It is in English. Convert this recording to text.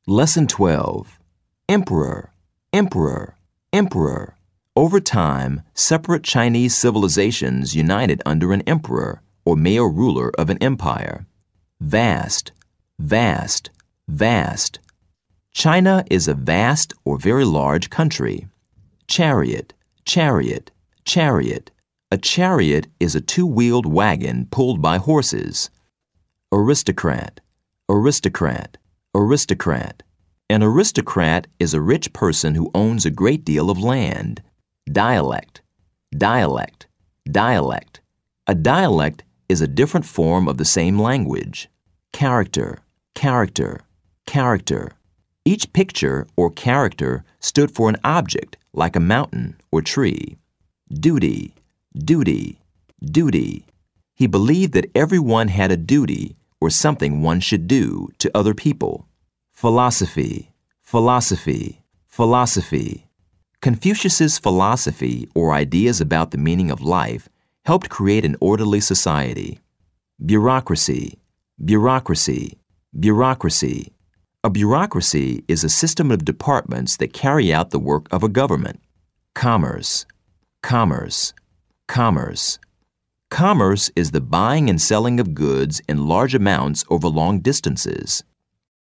Lesson 12. Emperor, emperor, emperor. Over time, separate Chinese civilizations united under an emperor or male ruler of an empire. Vast, vast, vast. China is a vast or very large country. Chariot, chariot, chariot. A chariot is a two-wheeled wagon pulled by horses. Aristocrat, aristocrat, aristocrat. An aristocrat is a rich person who owns a great deal of land. Dialect, dialect, dialect. A dialect is a different form of the same language. Character, character, character. Each picture or character stood for an object like a mountain or tree. Duty, duty, duty. He believed that everyone had a duty or something one should do to other people. Philosophy, philosophy, philosophy. Confucius's philosophy or ideas about the meaning of life helped create an orderly society. Bureaucracy, bureaucracy, bureaucracy. A bureaucracy is a system of departments that carry out the work of a government. Commerce, commerce, commerce. Commerce is the buying and selling of goods in large amounts over long distances.